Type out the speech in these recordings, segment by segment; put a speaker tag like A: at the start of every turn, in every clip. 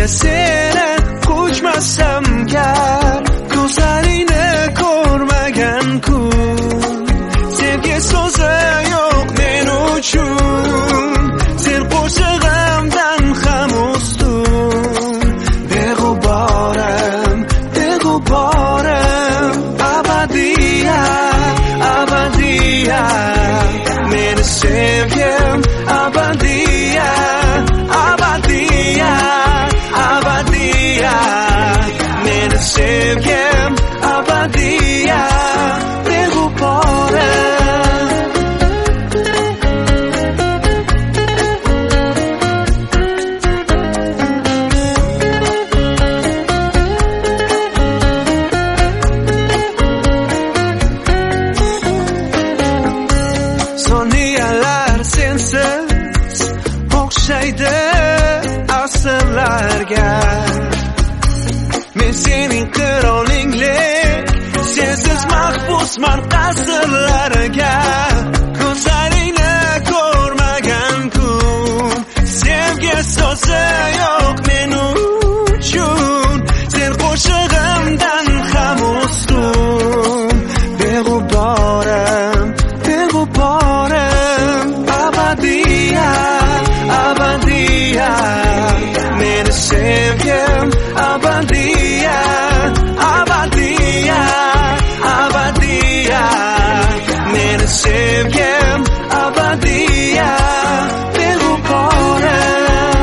A: ko'zimga seni ko'chmasam gar, ko'zlaringni ko'rmagan kun, sevgi so'zi yo'q men uchun, sen qo'shig'imdan ham ustun, beg'uborim, beg'uborim, abadiyat, abadiyat, meni sevgim abadiyat, abadiyat, abadiyat, meni sevgim abadiyat, beg'uborim. Soniyalar sensiz o'xshaydi asrlarga, men sening qirolinglik, sensiz mahbusman qasrlarga, ko'zlaringni ko'rmagan kun, sevgi so'zi yo'q men uchun, sen qo'shig'imdan ham ustun, beg'uborim, beg'uborim, abadiyat, abadiyat, meni sevgim abadiyat, abadiyat, abadiyat, meni sevgim abadiyat, beg'uborim.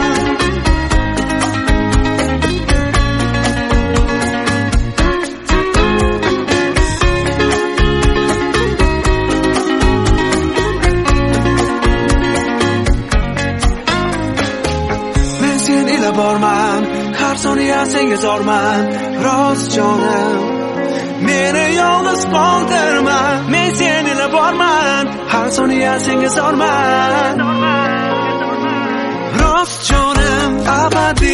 A: Men sen ila borman, har soniya senga zorman, rost jonim, meni yolg'iz qoldirma. Men sen ila borman, har soniya senga zorman, rost jonim, abadiy